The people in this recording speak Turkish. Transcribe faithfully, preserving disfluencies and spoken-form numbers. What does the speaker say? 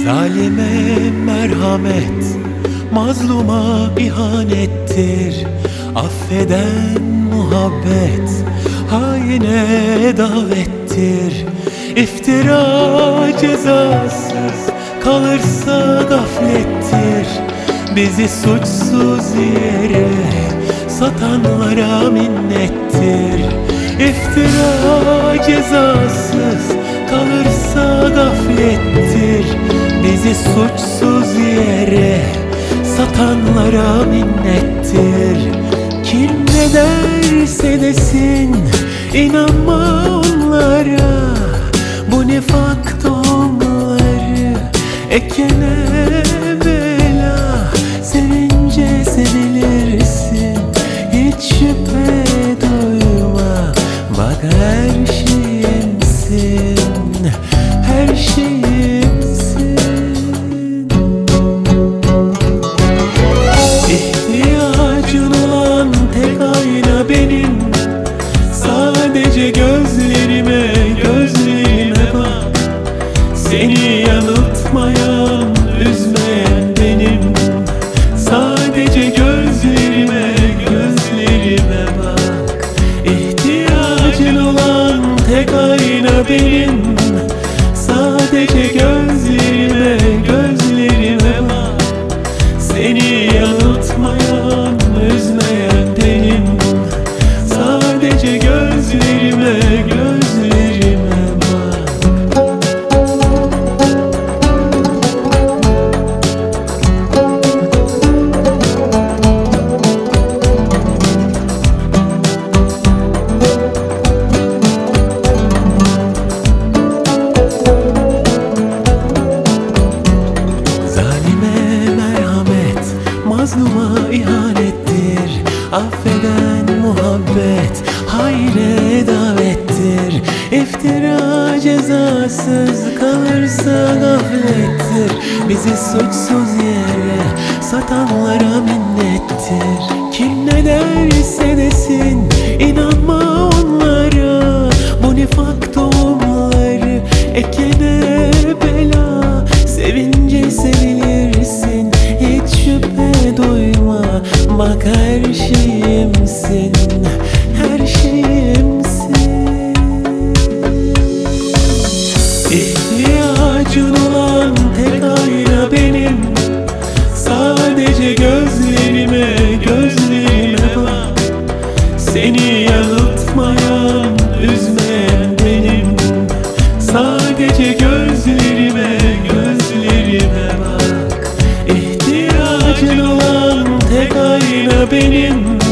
Zalime merhamet, mazluma ihanettir. Affeden muhabbet, haine davettir. İftira cezasız kalırsa gaflettir. Bizi suçsuz yere satanlara minnettir. İftira cezasız kalırsa gaflettir. Bizi suçsuz yere satanlara minnettir. Kim ne derse desin inanma onlara. Bu nifak tohumları ekene bela. Sevince sevilirsin, hiç şüphe duyma. Bak her şeyimsin, her şeyimsin. İhtiyacın olan tek ayna benim. Sadece gözlerime, gözlerime bak. Seni yanıltmayan, üzmeyen benim. Sadece gözlerime, gözlerime bak. İhtiyacın olan tek ayna benim. Sadece gözlerime, gözlerime bak. Seni yanıltmayan, üzmeyen benim. Sadece gözlerime, gözlerime bak. Zalime merhamet, mazluma ihanettir. Affeden muhabbet, hayre davettir. İftira cezasız kalırsa gaflettir. Bizi suçsuz yere satanlara minnettir. Kim ne derse desin inanma onlara. Bu nifak tohumları ekene bela. Sevince sevilirsin, hiç şüphe duyma. Bak her şeyimsin, her şeyimsin. İhtiyacın olan tek ayna benim. Sadece gözlerime, gözlerime bak. Seni yanıltmayan, üzmeyen benim. Sadece gözlerime, gözlerime bak. İhtiyacın olan tek ayna benim.